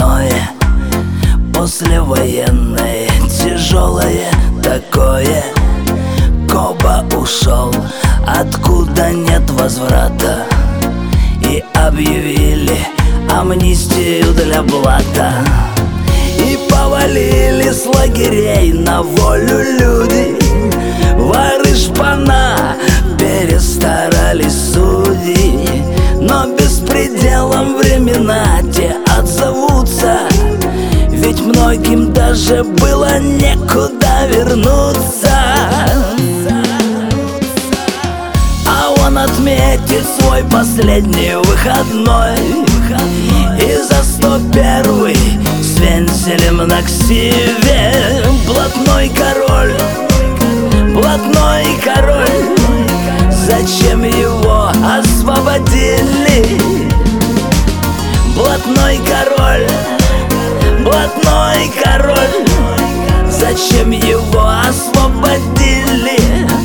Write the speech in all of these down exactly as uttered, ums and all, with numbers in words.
выходное, послевоенное, тяжелое такое. Коба ушел, откуда нет возврата, и объявили амнистию для блата. И повалили с лагерей на волю люди. Воры, шпана, перестарались судьи, но беспределом времена те отзовутся. Ведь многим даже было некуда вернуться. А он отметит свой последний выходной и за сто первый с вензелем на ксиве. Блатной король, блатной король, зачем его освободили? Блатной король, блатной король, зачем его освободили?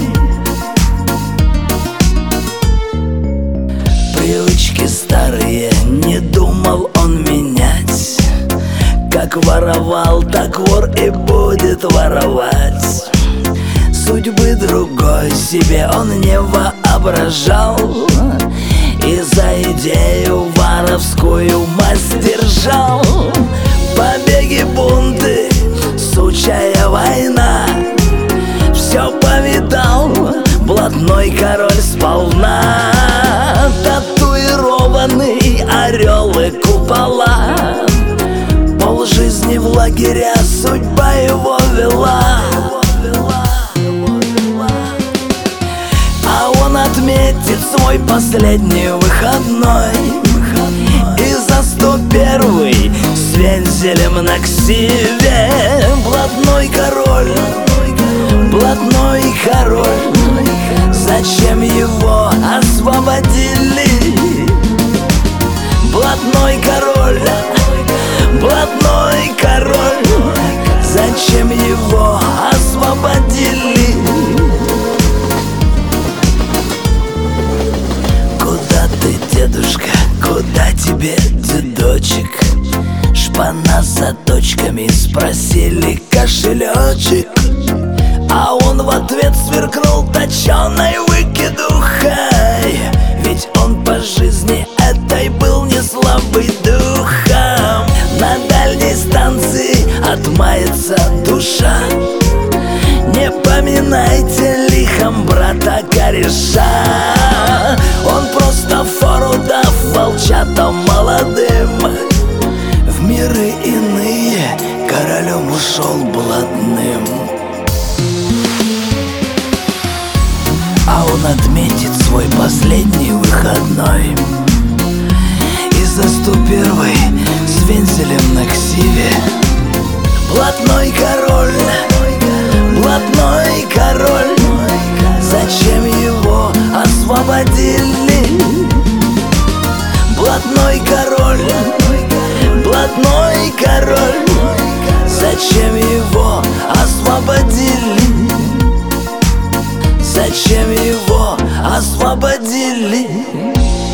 Привычки старые не думал он менять. Как воровал, так вор и будет воровать. Судьбы другой себе он не воображал, и за идею воровскую масть держал. Побеги, бунты, сучая война, все повидал блатной король сполна. Татуированный орел и купола, полжизни в лагеря судьба его вела. А он отметит свой последний выходной и за сто первый с вензелем на ксиве. Блатной король, блатной король, зачем его освободили? Блатной король, блатной король, зачем его освободили? Куда ты, дедушка, куда тебе, дедочек? Шпана за точками спросили кошелечек, а он в ответ сверкнул точеной выкидухой. Ведь он по жизни этой был не слабый духом. На дальней станции отмается душа. Не поминайте лихом брата кореша. Он просто фору дав волчатам молодым, в миры иные королем ушел блатным. А он отметит свой последний выходной и за сто первый с вензелем на ксиве. Блатной король, блатной король, зачем его освободили? Блатной король, блатной король, зачем его освободили? Зачем его освободили?